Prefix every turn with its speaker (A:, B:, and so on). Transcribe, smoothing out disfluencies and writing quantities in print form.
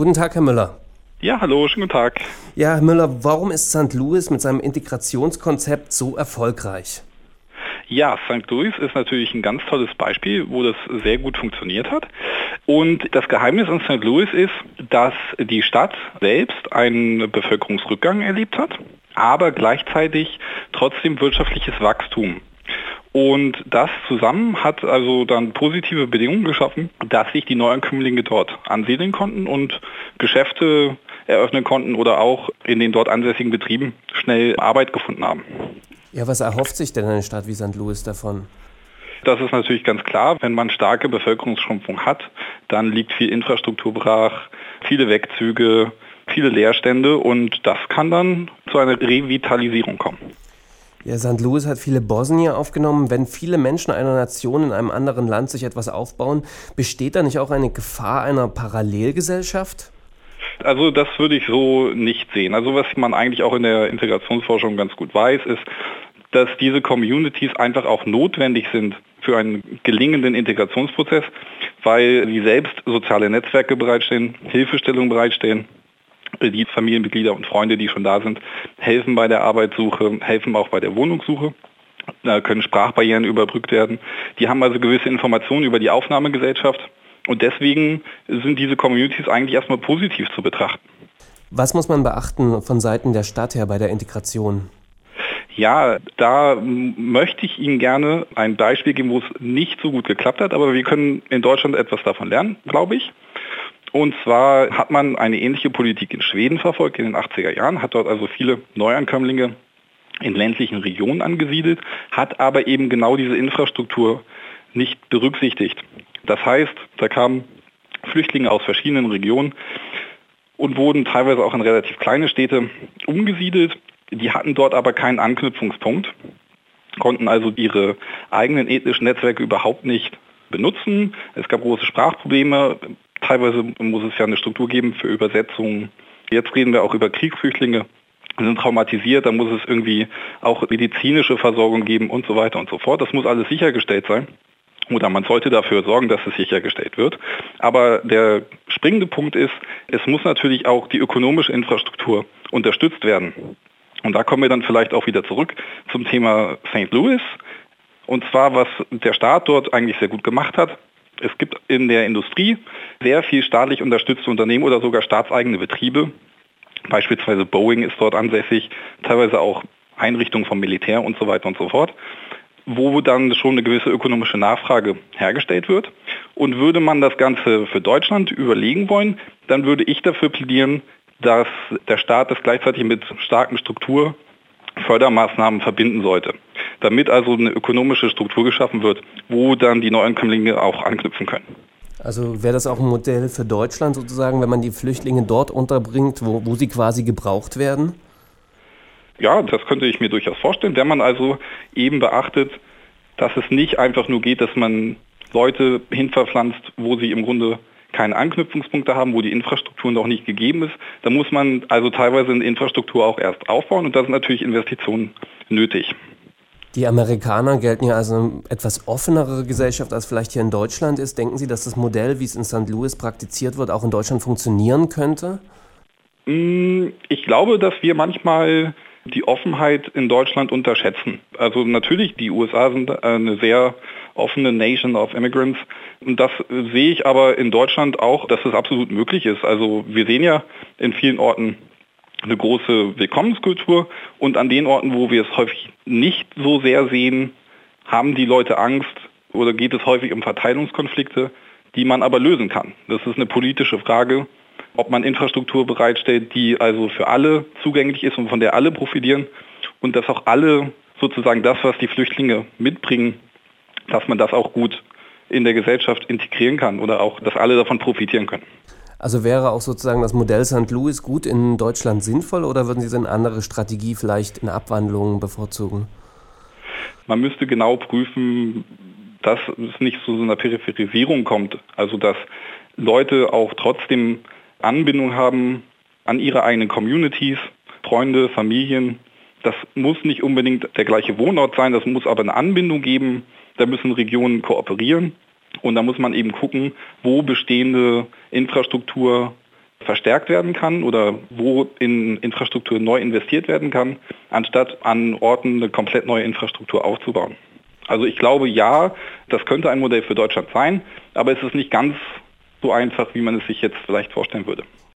A: Guten Tag, Herr Müller.
B: Ja, hallo, schönen guten Tag.
A: Ja, Herr Müller, warum ist St. Louis mit seinem Integrationskonzept so erfolgreich?
B: Ja, St. Louis ist natürlich ein ganz tolles Beispiel, wo das sehr gut funktioniert hat. Und das Geheimnis an St. Louis ist, dass die Stadt selbst einen Bevölkerungsrückgang erlebt hat, aber gleichzeitig trotzdem wirtschaftliches Wachstum. Und das zusammen hat also dann positive Bedingungen geschaffen, dass sich die Neuankömmlinge dort ansiedeln konnten und Geschäfte eröffnen konnten oder auch in den dort ansässigen Betrieben schnell Arbeit gefunden haben.
A: Ja, was erhofft sich denn eine Stadt wie St. Louis davon?
B: Das ist natürlich ganz klar. Wenn man starke Bevölkerungsschrumpfung hat, dann liegt viel Infrastruktur brach, viele Wegzüge, viele Leerstände und das kann dann zu einer Revitalisierung kommen.
A: Ja, St. Louis hat viele Bosnier aufgenommen. Wenn viele Menschen einer Nation in einem anderen Land sich etwas aufbauen, besteht da nicht auch eine Gefahr einer Parallelgesellschaft?
B: Also das würde ich so nicht sehen. Also was man eigentlich auch in der Integrationsforschung ganz gut weiß, ist, dass diese Communities einfach auch notwendig sind für einen gelingenden Integrationsprozess, weil sie selbst soziale Netzwerke bereitstellen, Hilfestellung bereitstellen. Die Familienmitglieder und Freunde, die schon da sind, helfen bei der Arbeitssuche, helfen auch bei der Wohnungssuche. Da können Sprachbarrieren überbrückt werden. Die haben also gewisse Informationen über die Aufnahmegesellschaft. Und deswegen sind diese Communities eigentlich erstmal positiv zu betrachten.
A: Was muss man beachten von Seiten der Stadt her bei der Integration?
B: Ja, da möchte ich Ihnen gerne ein Beispiel geben, wo es nicht so gut geklappt hat, aber wir können in Deutschland etwas davon lernen, glaube ich. Und zwar hat man eine ähnliche Politik in Schweden verfolgt in den 80er Jahren, hat dort also viele Neuankömmlinge in ländlichen Regionen angesiedelt, hat aber eben genau diese Infrastruktur nicht berücksichtigt. Das heißt, da kamen Flüchtlinge aus verschiedenen Regionen und wurden teilweise auch in relativ kleine Städte umgesiedelt. Die hatten dort aber keinen Anknüpfungspunkt, konnten also ihre eigenen ethnischen Netzwerke überhaupt nicht benutzen. Es gab große Sprachprobleme. Teilweise muss es ja eine Struktur geben für Übersetzungen. Jetzt reden wir auch über Kriegsflüchtlinge, die sind traumatisiert, da muss es irgendwie auch medizinische Versorgung geben und so weiter und so fort. Das muss alles sichergestellt sein. Oder man sollte dafür sorgen, dass es sichergestellt wird. Aber der springende Punkt ist, es muss natürlich auch die ökonomische Infrastruktur unterstützt werden. Und da kommen wir dann vielleicht auch wieder zurück zum Thema St. Louis. Und zwar, was der Staat dort eigentlich sehr gut gemacht hat. Es gibt in der Industrie sehr viel staatlich unterstützte Unternehmen oder sogar staatseigene Betriebe. Beispielsweise Boeing ist dort ansässig, teilweise auch Einrichtungen vom Militär und so weiter und so fort, wo dann schon eine gewisse ökonomische Nachfrage hergestellt wird. Und würde man das Ganze für Deutschland überlegen wollen, dann würde ich dafür plädieren, dass der Staat das gleichzeitig mit starken Strukturfördermaßnahmen verbinden sollte, damit also eine ökonomische Struktur geschaffen wird, wo dann die Neuankömmlinge auch anknüpfen können.
A: Also wäre das auch ein Modell für Deutschland sozusagen, wenn man die Flüchtlinge dort unterbringt, wo sie quasi gebraucht werden?
B: Ja, das könnte ich mir durchaus vorstellen, wenn man also eben beachtet, dass es nicht einfach nur geht, dass man Leute hinverpflanzt, wo sie im Grunde keine Anknüpfungspunkte haben, wo die Infrastruktur noch nicht gegeben ist. Da muss man also teilweise eine Infrastruktur auch erst aufbauen und da sind natürlich Investitionen nötig.
A: Die Amerikaner gelten ja als eine etwas offenere Gesellschaft, als vielleicht hier in Deutschland ist. Denken Sie, dass das Modell, wie es in St. Louis praktiziert wird, auch in Deutschland funktionieren könnte?
B: Ich glaube, dass wir manchmal die Offenheit in Deutschland unterschätzen. Also natürlich, die USA sind eine sehr offene Nation of Immigrants. Und das sehe ich aber in Deutschland auch, dass es absolut möglich ist. Also wir sehen ja in vielen Orten eine große Willkommenskultur und an den Orten, wo wir es häufig nicht so sehr sehen, haben die Leute Angst oder geht es häufig um Verteilungskonflikte, die man aber lösen kann. Das ist eine politische Frage, ob man Infrastruktur bereitstellt, die also für alle zugänglich ist und von der alle profitieren und dass auch alle sozusagen das, was die Flüchtlinge mitbringen, dass man das auch gut in der Gesellschaft integrieren kann oder auch, dass alle davon profitieren können.
A: Also wäre auch sozusagen das Modell St. Louis gut in Deutschland sinnvoll oder würden Sie eine andere Strategie vielleicht in Abwandlungen bevorzugen?
B: Man müsste genau prüfen, dass es nicht zu so einer Peripherisierung kommt. Also dass Leute auch trotzdem Anbindung haben an ihre eigenen Communities, Freunde, Familien. Das muss nicht unbedingt der gleiche Wohnort sein, das muss aber eine Anbindung geben. Da müssen Regionen kooperieren und da muss man eben gucken, wo bestehende Infrastruktur verstärkt werden kann oder wo in Infrastruktur neu investiert werden kann, anstatt an Orten eine komplett neue Infrastruktur aufzubauen. Also ich glaube, ja, das könnte ein Modell für Deutschland sein, aber es ist nicht ganz so einfach, wie man es sich jetzt vielleicht vorstellen würde.